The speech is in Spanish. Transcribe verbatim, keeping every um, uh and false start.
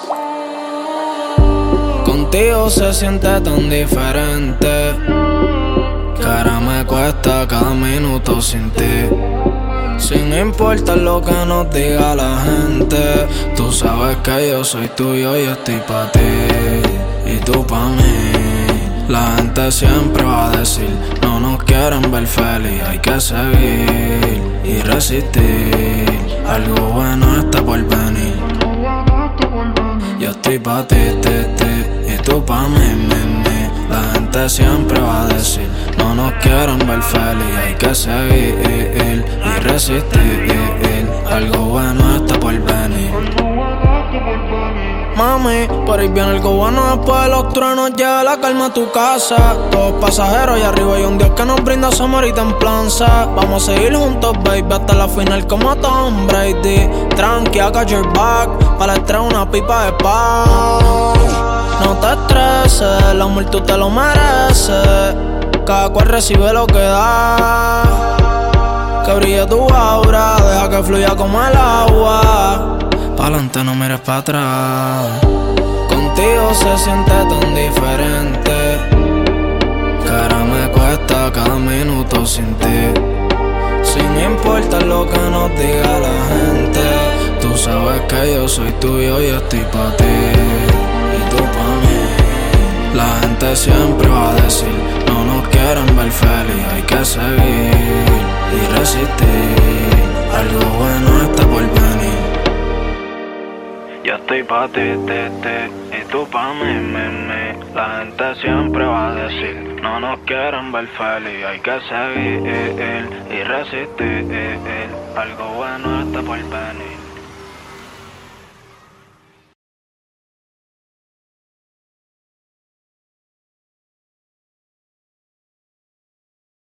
Contigo se siente tan diferente, que ahora me cuesta cada minuto sin ti. Sin importar lo que nos diga la gente, tú sabes que yo soy tuyo y estoy pa' ti y tú pa' mí. La gente siempre va a decir, no nos quieren ver feliz, hay que seguir y resistir. Algo bueno está por venir. Yo estoy pa' ti, ti, ti, y tú pa' mí, mí, mí. La gente siempre va a decir, no nos quieren ver feliz, hay que seguir y resistir. Algo bueno está por venir. Mami, por ahí viene algo bueno, después de los truenos llega la calma a tu casa. Todos pasajeros y arriba hay un Dios que nos brinda su amor y templanza. Vamos a seguir juntos, baby, hasta la final como Tom Brady. Tranqui, I got your back, para la una pipa de paz. No te estreses, el amor tú te lo mereces. Cada cual recibe lo que da. Que brille tu aura, deja que fluya como el agua. Pa'lante, no mires pa' atrás. Contigo se siente tan diferente, que ahora me cuesta cada minuto sin ti. Sin importar lo que nos diga la gente, tú sabes que yo soy tuyo y estoy pa' ti y tú pa' mí. La gente siempre va a decir, no nos quieren ver feliz, hay que seguir y resistir. Algo bueno está por venir. Yo estoy pa' ti, ti, ti, y tú pa' mí, mí, mí. La gente siempre va a decir, no nos quieren ver feliz, hay que seguir y resistir. Algo bueno está por venir.